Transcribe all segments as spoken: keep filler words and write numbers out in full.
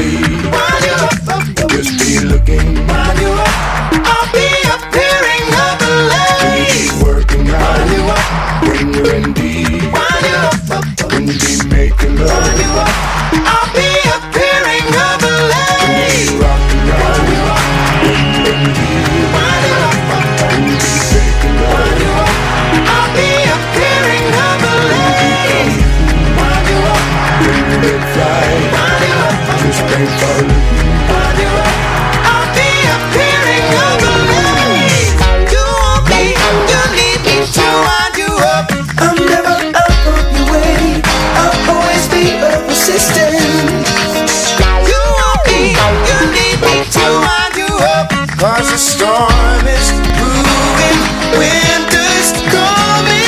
sleep. Just be looking. I'll be appearing up late. Keep working out when you're in deep. When you be making love, I'll be appearing up late. When you rocking out when you're in deep. When you be making love, I'll be appearing up late. When you get fly, just ain't falling. I'll be appearing up late. You want me, you need me to wind you up. I'm never out of your way. I'll always be a persistent. You want me, you need me to wind you up. Cause the storm is moving, winter's coming.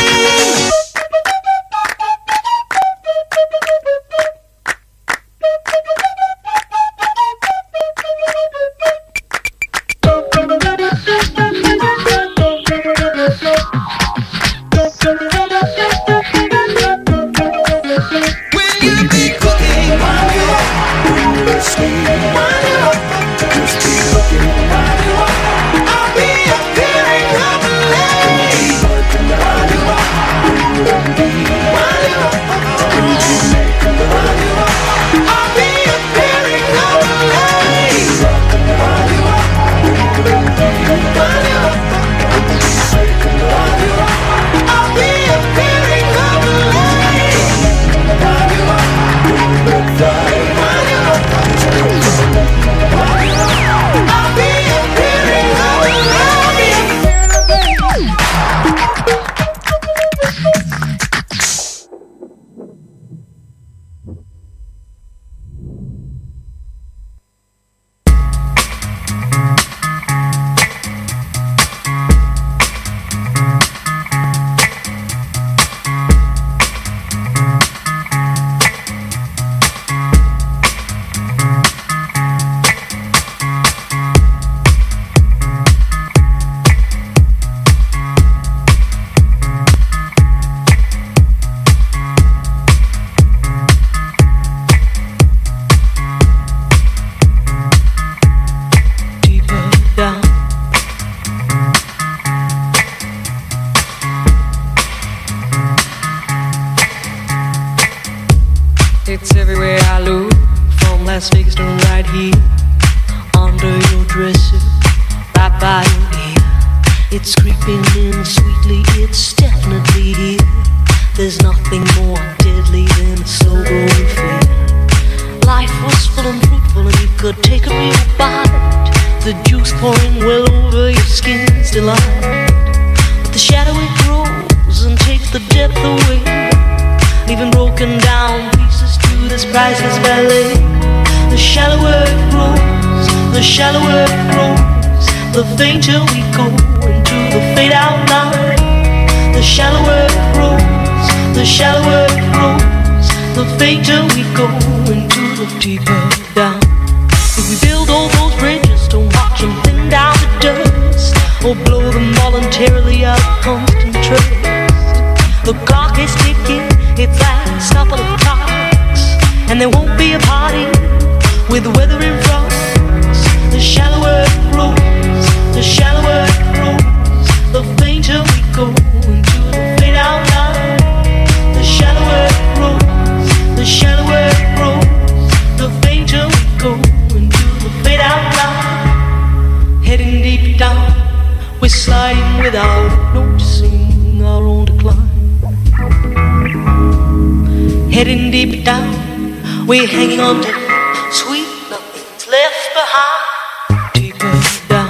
We're hanging on to sweet nothing's left behind. Deeper down.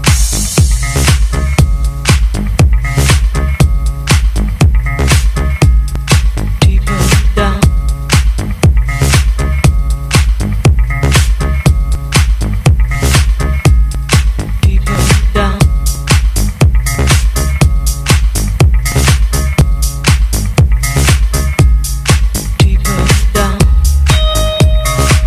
Deeper down. Deeper down. Deeper down.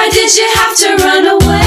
Why did you have to run away?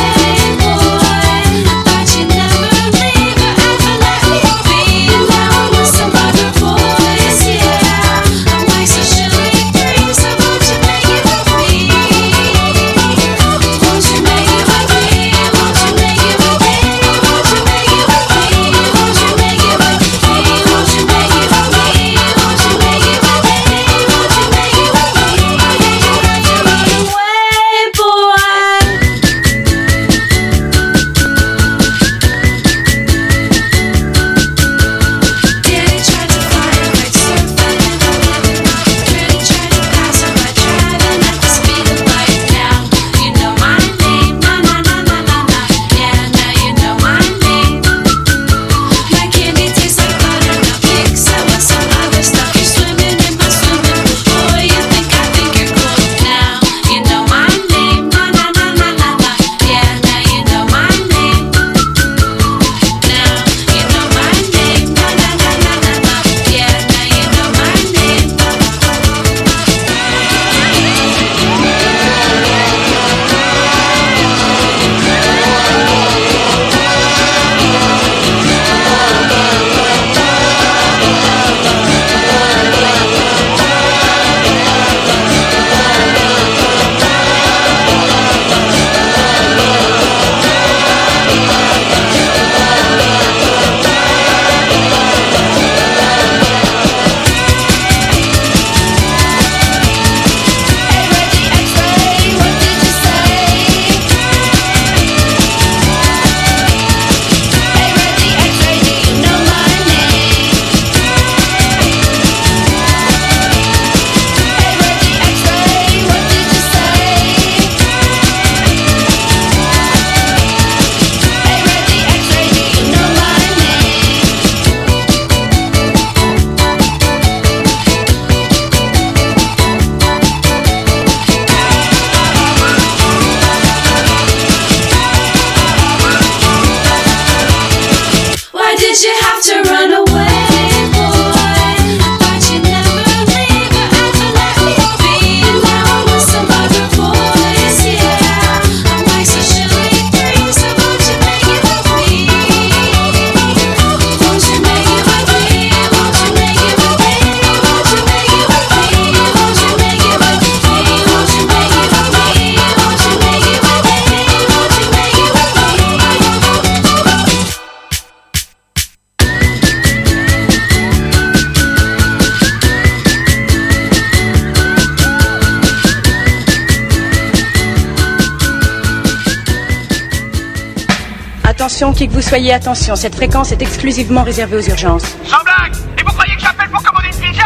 Attention, qui que vous soyez, attention, cette fréquence est exclusivement réservée aux urgences. Sans blague! Et vous croyez que j'appelle pour commander une pizza?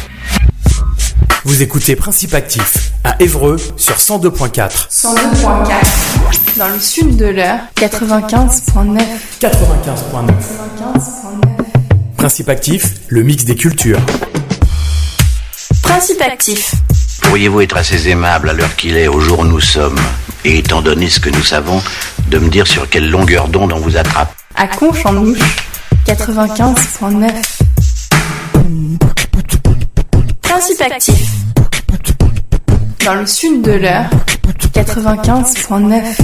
Vous écoutez Principe Actif à Évreux sur cent deux point quatre. cent deux point quatre. Dans le sud de l'heure, quatre-vingt-quinze point neuf. quatre-vingt-quinze point neuf. quatre-vingt-quinze point neuf. Principe Actif, le mix des cultures. Principe Actif. Pourriez-vous être assez aimable à l'heure qu'il est, au jour où nous sommes, et étant donné ce que nous savons, de me dire sur quelle longueur d'onde on vous attrape? À Conche-en-Ouche, quatre-vingt-quinze point neuf. Principe Actif. Dans le sud de l'heure, quatre-vingt-quinze point neuf.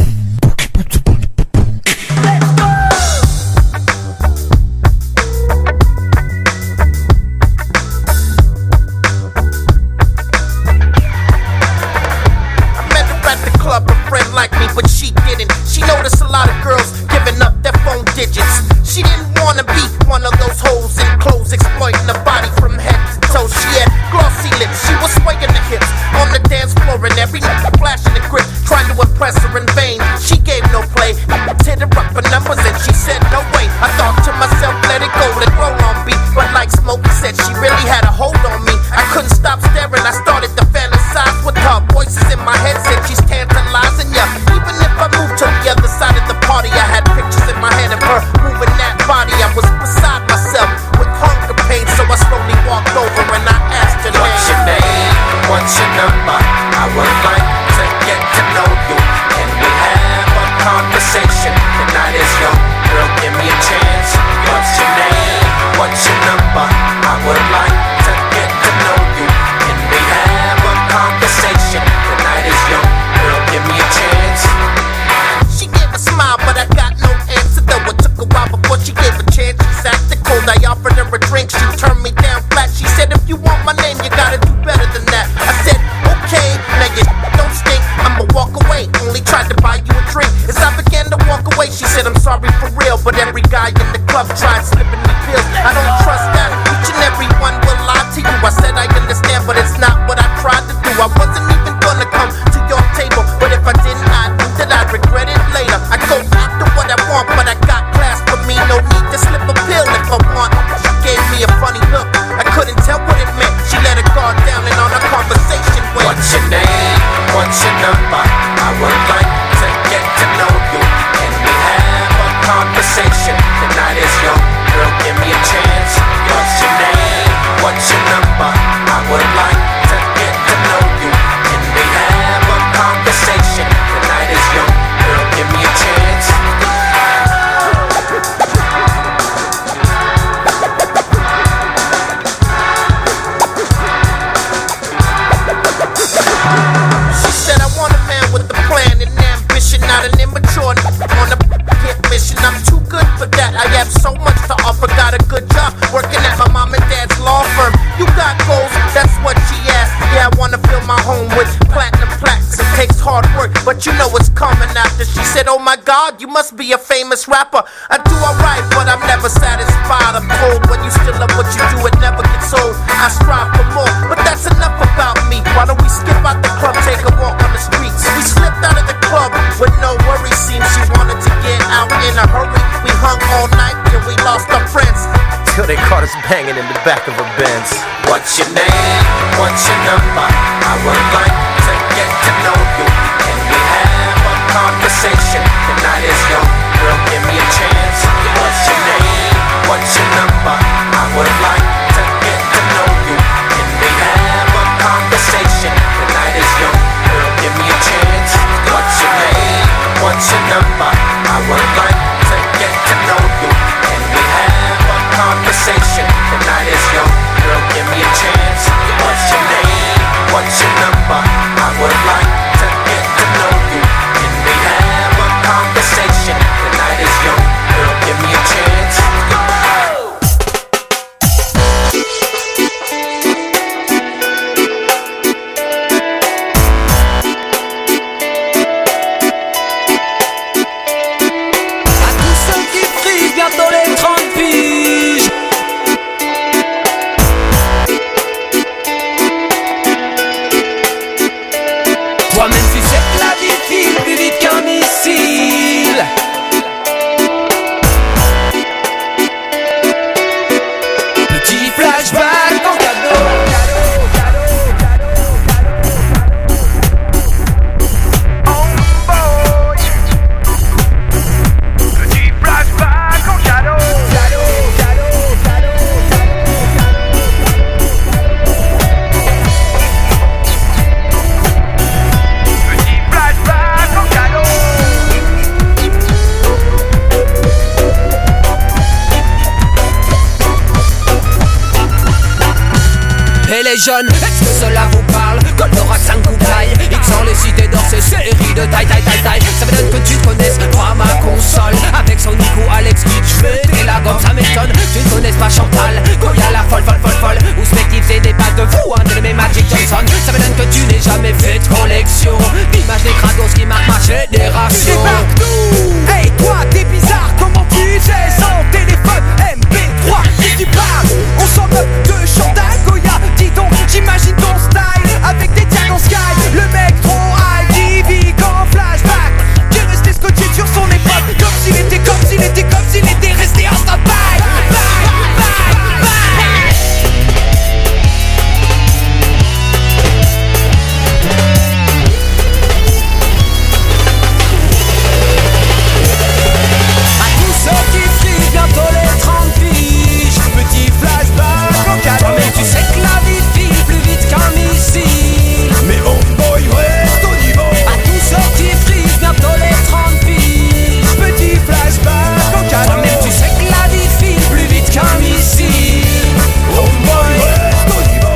Like me, but she didn't. She noticed a lot of girls giving up their phone digits. She didn't wanna be one of those hoes in clothes exploiting the body from head to toe. She had glossy lips, she was swaying the hips on the dance floor, and every night flashing the grip, trying to impress her in vain. She gave no play, hit her up for numbers, and she said no way. I thought to myself, let it go, let roll on beat. But like Smokey said, she really had a hold on me. I couldn't stop staring, I started to fantasize with her. Voices in my head said she's tantalizing ya. Even if I moved to the other side of the party, I had pictures in my head of her moving that body. I was beside myself with hunger pain, so I slowly walked over and I asked her, what's your name? What's your number? I would like takes hard work, but you know it's coming after. She said, oh my God, you must be a famous rapper. I do alright, but I'm never satisfied. I'm told when you still love what you do, it never gets old. I strive for more, but that's enough about me. Why don't we skip out the club, take a walk on the streets? We slipped out of the club with no worries. Seems she wanted to get out in a hurry. We hung all night till we lost our friends, till they caught us banging in the back of a Benz. What's your name? What's your number? I would like to get to know you. Can we have a conversation? The night is young, girl, give me a chance. What's your name? What's your number? I would like to get to know you. Can we have a conversation? The night is young, girl, give me a chance. What's your name? What's your number? I would like to get to know you. Can we have a conversation? The night is young, girl, give me a chance. What's your name? What's your number? I would like to get to know you. Can we have a conversation? The night is young, girl, give me a chance. À tous ceux qui frisent bientôt les trente piges. Toi-même tu sais que la vie file plus vite qu'un missile. Petit flashback en cadeau. Petit flashback en cadeau. Petit flashback en cadeau. Et les jeunes, est-ce que cela vous parle? Goldorak, cinq bouteilles, X dans les cités d'or, ces séries de taille, taille, taille, taille. Ça m'étonne que tu connaisses pas ma console. Avec son Nico, Alex Kidd, j'fais la gomme, ça m'étonne. Tu ne connaisses pas Chantal, Goya la folle, folle, folle, folle. Ou Spective, c'est des pattes de fou, un de mes Magic Johnson. Ça m'étonne que tu n'aies jamais fait de collection d'images des crados qui marquent ma génération. Débarque-nous! Hey toi, t'es bizarre, comment tu sais? Sans téléphone, M P trois, qui tu parles? On s'en moque de Chantal, Goya, dis donc, j'imagine ton style avec des diamants sky. Le mec trop high, qui vit qu'en flashback, qui est resté scotché sur son époque. Comme s'il était, comme s'il était, comme s'il était resté en stand-by. Bye, bye, bye. À tous ceux qui frisent bientôt les trente piges. Petit flashback en cadeau. Toi-même tu sais que la vie file plus vite qu'un missile. Mais homeboy reste au niveau. À tous ceux qui frisent bientôt les trente piges. Petit flashback en cadeau. Toi-même tu sais que la vie file plus vite qu'un missile. Homeboy reste au niveau.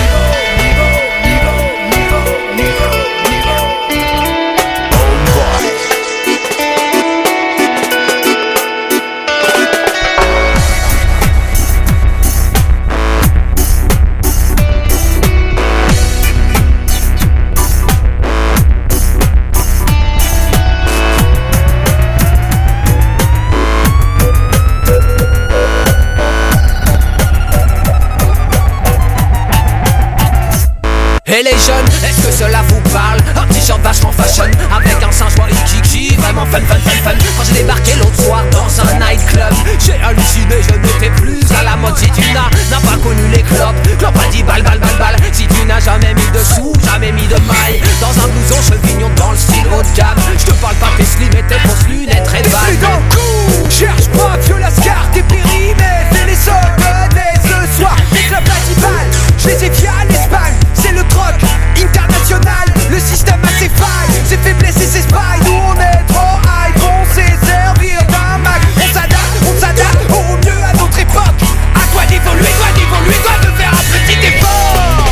Et les jeunes, est-ce que cela vous parle? Un t-shirt vachement fashion, avec un singe et kiki, vraiment fun, fun, fun, fun. Quand j'ai débarqué l'autre soir dans un nightclub, j'ai halluciné, je n'étais plus à la mode. Si tu n'as, n'as pas connu les clopes, clopes a dit balle, balle, balle, balle. Si tu n'as jamais mis de sous, jamais mis de maille, dans un blouson chevignon dans le style haut de gamme. Je te parle pas tes slim et tes fausses lunettes très balles. Dans le cou, cherche pas, vieux lascar, t'es périmètres, et les soldats ce soir, des clubs principales, je les ai via l'Espagne, c'est le troc international, le système a ses failles, ses faiblesses et ses failles. Nous on est trop high, on sait servir d'un Mac. On s'adapte, on s'adapte au mieux à notre époque. À quoi d'évoluer, quoi d'évoluer, quoi de faire un petit effort.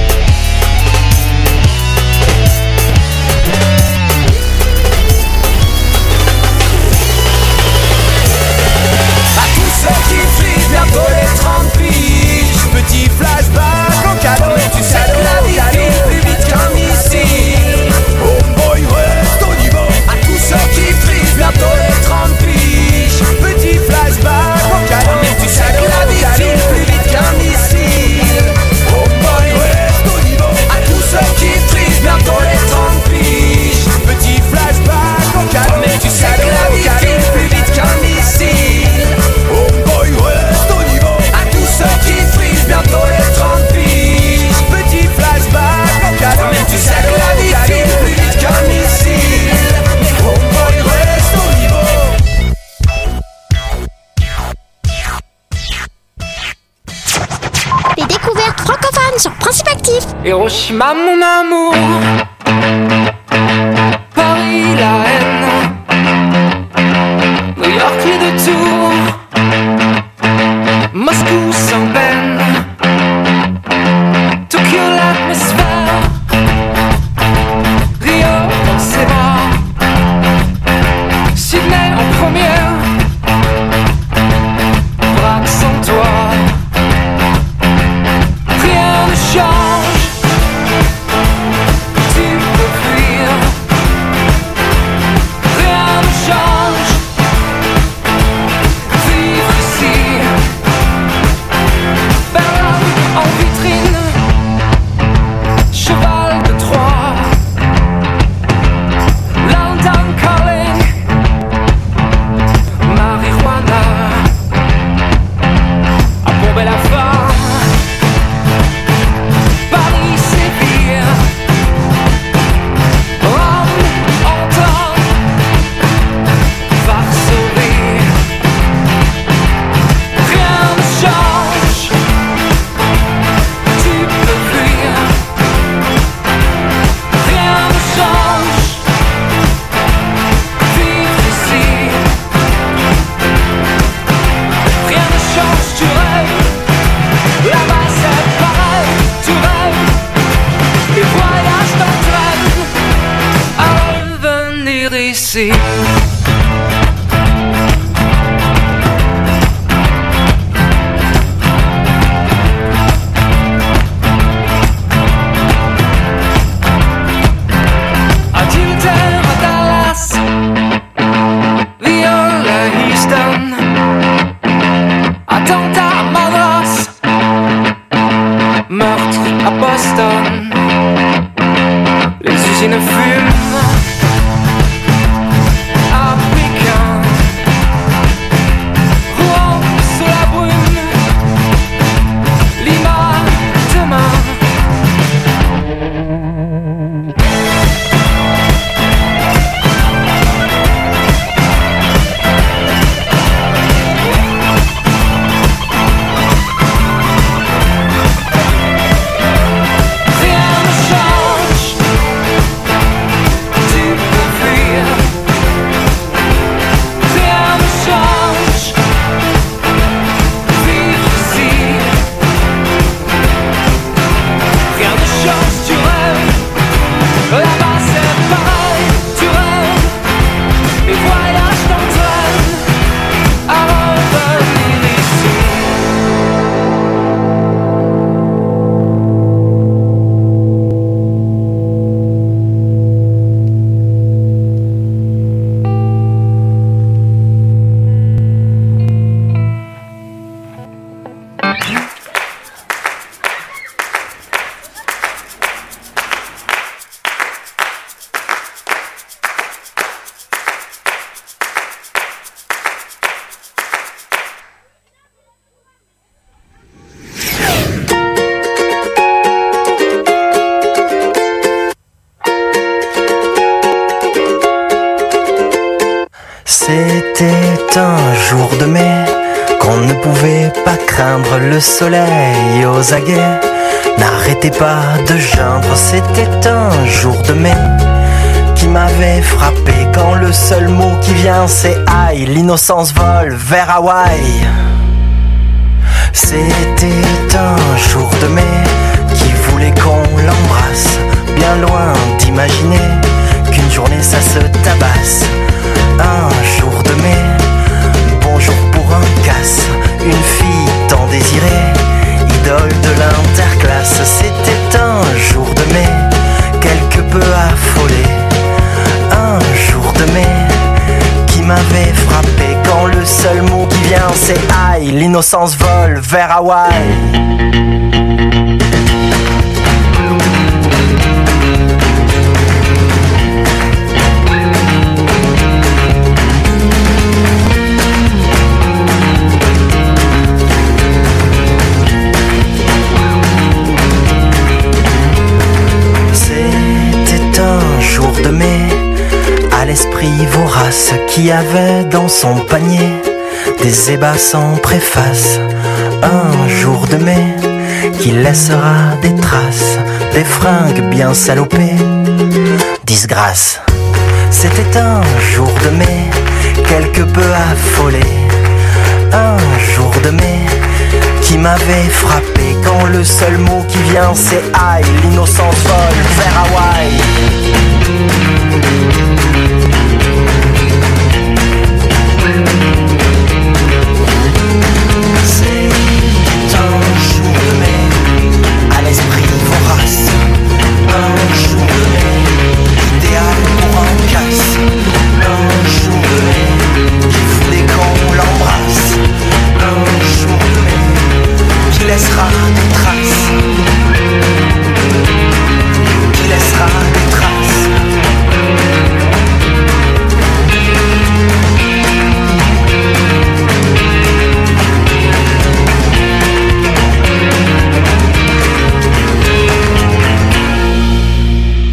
À tous ceux qui frisent bientôt les trente piges. Petit flashback en cadeau. Tu sais que la vie file plus vite qu'un missile. Oh, Hiroshima mon amour, Paris la haine, New York les deux tours, Moscou sans peine, Tokyo l'atmosphère, Rio dans ses bras, Sydney en première, Prague sans toi, rien ne change, tu peux fuir, rien ne change, vivre ici, Berlin en vitrine, cheval de Troie, London calling, marijuana, à bomber la femme, Paris Séville, Rome entend, Varsovie, rien ne change, tu peux fuir, rien ne change, vivre ici, rien ne change, tu rêves, là-bas c'est pareil, tu rêves, les voyages t'entraînent à revenir ici. Adultère à Dallas, viol à Houston, attentat à Madras, meurtre à Boston, les usines fument à Pékin, Rouen sous la brume, Lima demain. Rien ne change, tu peux fuir, rien ne change, vivre ici, rien ne change, tu rêves, là-bas c'est pareil, tu rêves, les voyages t'entraînent à revenir ici. C'était un jour de mai, qu'on ne pouvait pas craindre, le soleil aux aguets n'arrêtait pas de geindre. C'était un jour de mai qui m'avait frappé, quand le seul mot qui vient c'est aïe, l'innocence vole vers Hawaï. C'était un jour de mai qui voulait qu'on l'embrasse, bien loin d'imaginer qu'une journée ça se tabasse. Un jour de mai, bonjour pour un casse, une fille tant désirée, idole de l'interclasse. C'était un jour de mai, quelque peu affolé, un jour de mai qui m'avait frappé, quand le seul mot qui vient c'est aïe, l'innocence vole vers Hawaï. De mai, à l'esprit vorace qui avait dans son panier des ébats sans préface. Un jour de mai qui laissera des traces, des fringues bien salopées. Disgrâce, c'était un jour de mai, quelque peu affolé. Un jour de mai qui m'avait frappé, quand le seul mot qui vient c'est aïe, l'innocence vole vers Hawaï. C'est un jour de mai, à l'esprit vorace. Un jour de mai, idéal pour un casse. Un jour de mai, qui voulait qu'on l'embrasse. Un jour de mai, qui laissera des traces. Qui laissera des traces.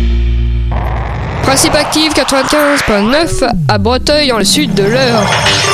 Principe actif quatre-vingt-quinze virgule neuf à Breteuil, dans le sud de l'Eure.